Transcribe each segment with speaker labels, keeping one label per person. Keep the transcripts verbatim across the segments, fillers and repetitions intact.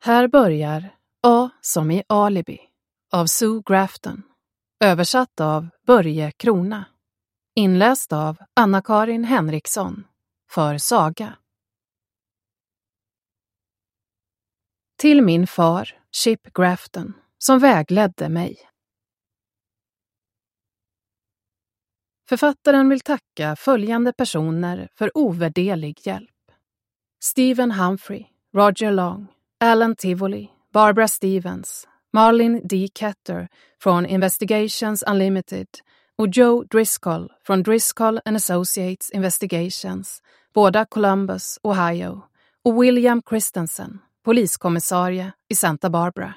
Speaker 1: Här börjar A som i alibi av Sue Grafton. Översatt av Börje Krona. Inläst av Anna-Karin Henriksson för Saga. Till min far, Chip Grafton, som vägledde mig. Författaren vill tacka följande personer för ovärderlig hjälp. Stephen Humphrey, Roger Long, Alan Tivoli, Barbara Stevens, Marlene D. Ketter från Investigations Unlimited och Joe Driscoll från Driscoll and Associates Investigations, båda Columbus, Ohio, och William Christensen, poliskommissarie i Santa Barbara.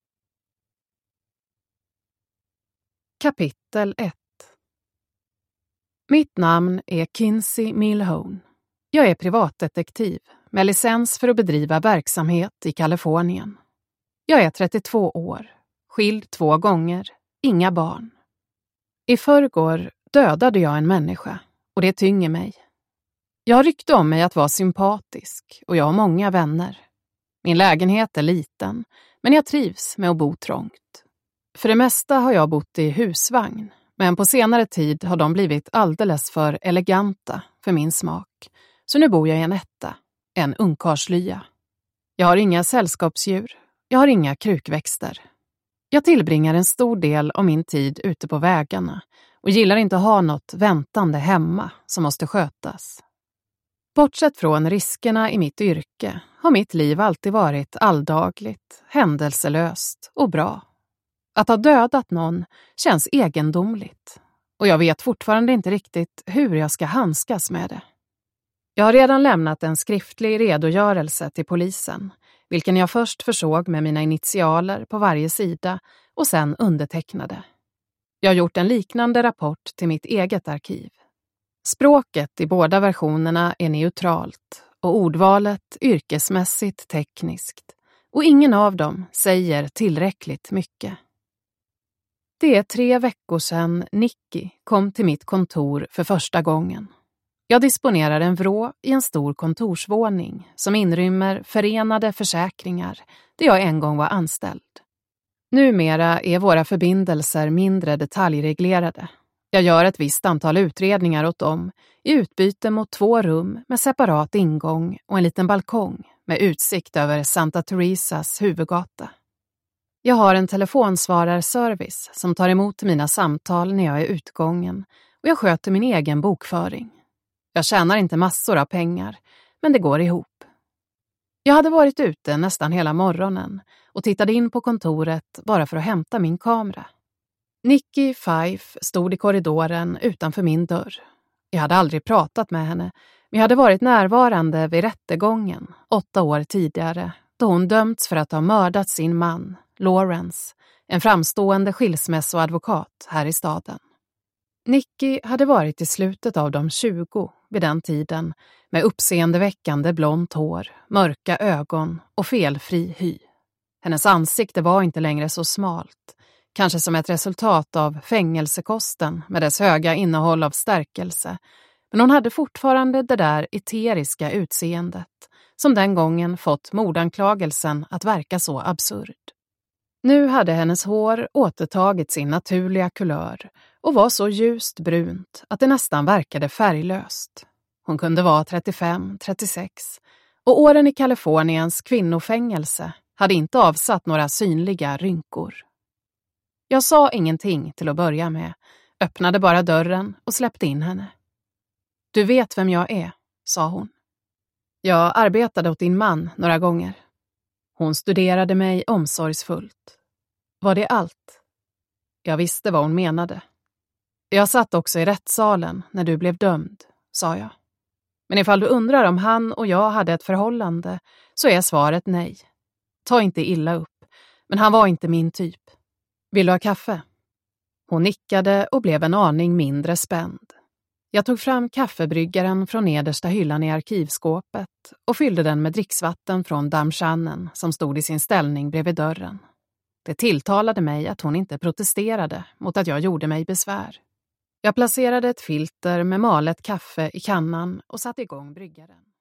Speaker 1: Kapitel ett. Mitt namn är Kinsey Milhone. Jag är privatdetektiv med licens för att bedriva verksamhet i Kalifornien. Jag är trettiotvå år, skild två gånger, inga barn. I förrgår dödade jag en människa och det tynger mig. Jag har rykte om mig att vara sympatisk och jag har många vänner. Min lägenhet är liten, men jag trivs med att bo trångt. För det mesta har jag bott i husvagn, men på senare tid har de blivit alldeles för eleganta för min smak. Så nu bor jag i en etta, en ungkarlslya. Jag har inga sällskapsdjur, jag har inga krukväxter. Jag tillbringar en stor del av min tid ute på vägarna och gillar inte att ha något väntande hemma som måste skötas. Bortsett från riskerna i mitt yrke har mitt liv alltid varit alldagligt, händelselöst och bra. Att ha dödat någon känns egendomligt och jag vet fortfarande inte riktigt hur jag ska handskas med det. Jag har redan lämnat en skriftlig redogörelse till polisen, vilken jag först försåg med mina initialer på varje sida och sen undertecknade. Jag har gjort en liknande rapport till mitt eget arkiv. Språket i båda versionerna är neutralt och ordvalet yrkesmässigt tekniskt och ingen av dem säger tillräckligt mycket. Det är tre veckor sedan Nicky kom till mitt kontor för första gången. Jag disponerar en vrå i en stor kontorsvåning som inrymmer förenade försäkringar där jag en gång var anställd. Numera är våra förbindelser mindre detaljreglerade. Jag gör ett visst antal utredningar åt dem i utbyte mot två rum med separat ingång och en liten balkong med utsikt över Santa Teresas huvudgata. Jag har en telefonsvararservice som tar emot mina samtal när jag är utgången och jag sköter min egen bokföring. Jag tjänar inte massor av pengar, men det går ihop. Jag hade varit ute nästan hela morgonen och tittade in på kontoret bara för att hämta min kamera. Nicky Fife stod i korridoren utanför min dörr. Jag hade aldrig pratat med henne, men jag hade varit närvarande vid rättegången åtta år tidigare då hon dömts för att ha mördat sin man, Lawrence, en framstående skilsmässoadvokat här i staden. Nicky hade varit i slutet av de tjugo vid den tiden med uppseendeväckande blont hår, mörka ögon och felfri hy. Hennes ansikte var inte längre så smalt, kanske som ett resultat av fängelsekosten med dess höga innehåll av stärkelse, men hon hade fortfarande det där eteriska utseendet som den gången fått mordanklagelsen att verka så absurd. Nu hade hennes hår återtagit sin naturliga kulör och var så ljust brunt att det nästan verkade färglöst. Hon kunde vara trettiofem trettiosex och åren i Kaliforniens kvinnofängelse hade inte avsatt några synliga rynkor. Jag sa ingenting till att börja med, öppnade bara dörren och släppte in henne. Du vet vem jag är, sa hon. Jag arbetade åt din man några gånger. Hon studerade mig omsorgsfullt. Var det allt? Jag visste vad hon menade. Jag satt också i rättssalen när du blev dömd, sa jag. Men ifall du undrar om han och jag hade ett förhållande så är svaret nej. Ta inte illa upp, men han var inte min typ. Vill du ha kaffe? Hon nickade och blev en aning mindre spänd. Jag tog fram kaffebryggaren från nedersta hyllan i arkivskåpet och fyllde den med dricksvatten från dammschannen som stod i sin ställning bredvid dörren. Det tilltalade mig att hon inte protesterade mot att jag gjorde mig besvär. Jag placerade ett filter med malet kaffe i kannan och satte igång bryggaren.